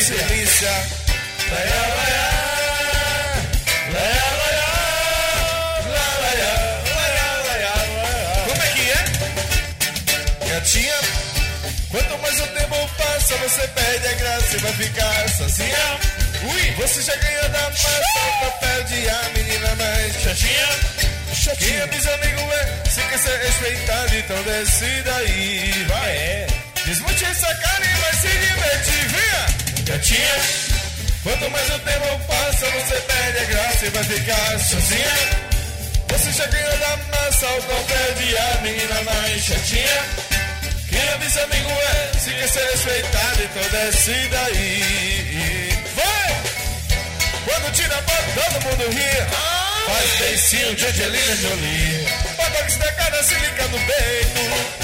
delícia. Laia, laia, laia, laia, laia, laia, laia, laia. Como é que é? Gatinha, quanto mais o tempo passa, você perde a graça e vai ficar sozinha. Ui, você já ganhou da massa o papel de a menina mais chatinha. Quem avisa amigo é, se quer ser respeitado, então desce daí, vai. Desmonte essa cara e vai se divertir, vinha. Gatinha, quanto mais o tempo passa, você perde a graça e vai ficar sozinha. Você já ganhou da massa o papel de a menina mais chatinha. Quem avisa amigo é, se quer ser respeitado, então desce daí, vai. Quando tira a foto, todo mundo ri. Faz beicinho de Angelina Jolie. Bota destacada, se liga no peito.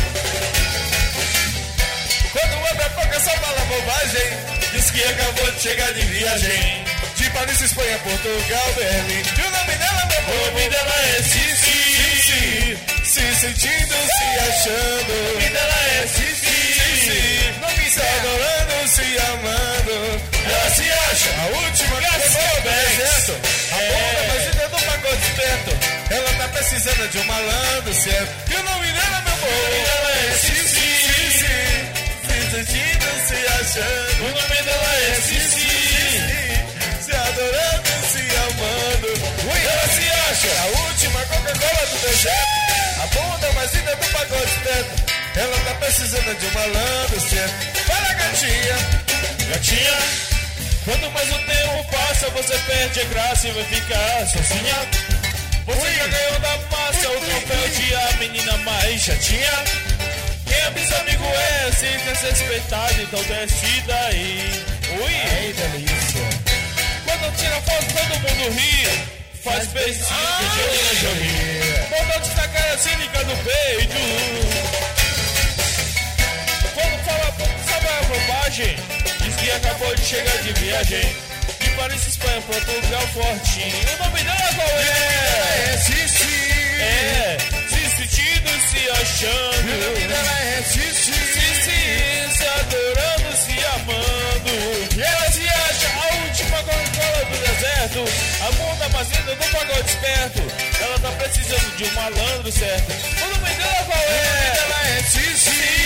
Quando abre a boca, só fala bobagem. Diz que acabou de chegar de viagem. De Paris, Espanha, Portugal, Berlim. E o nome dela, meu amor, o nome dela é Cici. Se sentindo, se achando. O nome dela é Cici. Se adorando, se amando. Ela se acha a última que levou do deserto. A bunda mais linda do pacote esperto. Ela tá precisando de um malandro certo. E o nome dela, meu amor, o nome dela é Cici. Se sentindo, se achando. O nome dela é Cici. Se adorando, se amando. Ela se acha a última Coca-Cola do deserto. A bunda mais linda do pacote esperto. Ela tá precisando de um malandro certo. Fala, gatinha. Gatinha, quanto mais o tempo passa, você perde a graça e vai ficar sozinha. Você já ganhou da massa o troféu de a menina mais chatinha. Quem avisa amigo é, se quer ser respeitado, então desce daí. Ui, ai, delícia. Quando tira foto, todo mundo ri. Faz beicinho de Angelina Jolie. Bota essa cara assim, liga no peito. Quando fala, sabe a bobagem? Diz que acabou de chegar de viagem. De Paris, Espanha, Portugal, fortinho. O nome dela qual é? É Cici. É, se sentindo, se achando. O nome dela é Cici. Cici, se adorando, se amando. E ela se acha a última Coca-Cola do deserto. A bunda mais linda do pagode esperto. Ela tá precisando de um malandro certo. O nome dela qual é? O nome dela é Cici.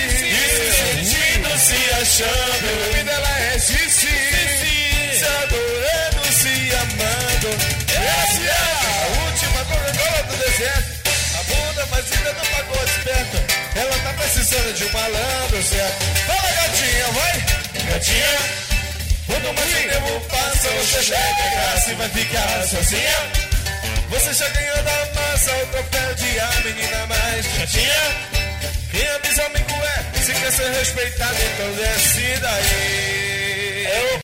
Se achando, o nome dela é Cici. Se adorando, se amando. Ela se acha a última Coca-Cola do deserto. A bunda mais linda do pagode esperto. Ela tá precisando de um malandro certo. Fala, gatinha, vai. Gatinha, quanto mais o tempo passa, você perde a graça e vai ficar sozinha. Você já ganhou da massa o troféu de a menina mais chatinha. Quem avisa amigo é, se quer ser respeitado, então desce daí.